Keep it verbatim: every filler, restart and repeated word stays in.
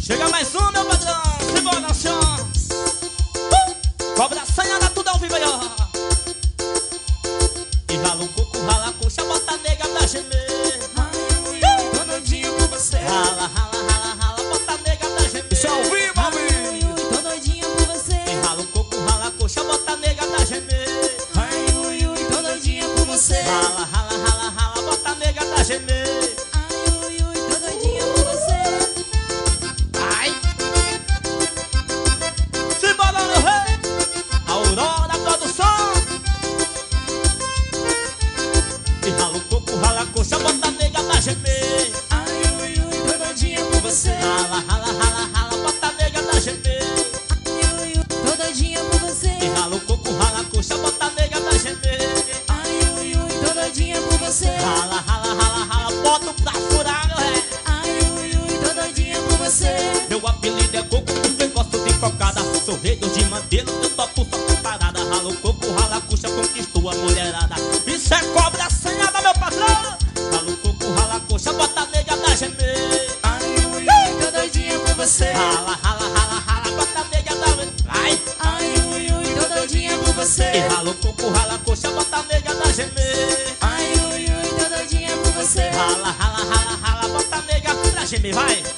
Chega mais um, meu padrão. Simbora, chão. uh! Cobra assanhada, tudo ao vivo aí, ó. E rala o coco, rala a coxa, bota a nega pra gemer. Ai, ui, ui, tô doidinho por você. Rala, rala, rala, rala, bota a nega pra gemer. Isso é ao vivo, Ai, ui, ui, tô doidinha por você. E rala o coco, rala a coxa, bota a nega pra gemer. Ai, ui, ui, tô doidinha por você. Rala, rala, rala, rala, bota a nega pra gemer. Ai, ui, ui, tô doidinha por você. Ai! Simbora, meu rei! Aurora Produção! E rala o coco, rala a coxa, bota a nega pra gemer. Ai, ui, ui, tô doidinha por você. Rala, rala, rala, rala, bota a nega pra gemer. Ai, ui, ui, tô doidinha por você. E rala o coco, rala a coxa, bota a nega pra gemer. Ai, ui, ui, tô doidinha por você. Rala, rala, rala, rala, bota pra furar, meu rei. Ai, ui, ui, tô doidinha por você. Meu apelido é coco porque eu gosto de cocada. Sou rei dos de mandelo, eu topo só com parada. Rala o coco, rala a coxa, conquistou a mulherada. Isso é cobra assanhada, meu patrão. Rala o coco, rala a coxa, bota a nega pra gemer. Ai, ui, ui, tô doidinha por você. Rala, rala, rala, rala, bota a nega pra gemer. Vai! Ai, ui, ui, tô doidinha por você. E rala o coco, rala a coxa, bota a nega pra gemer. Ai, ui, ui, tô doidinha por você. Rala, rala, rala, rala, bota a nega pra gemer, vai!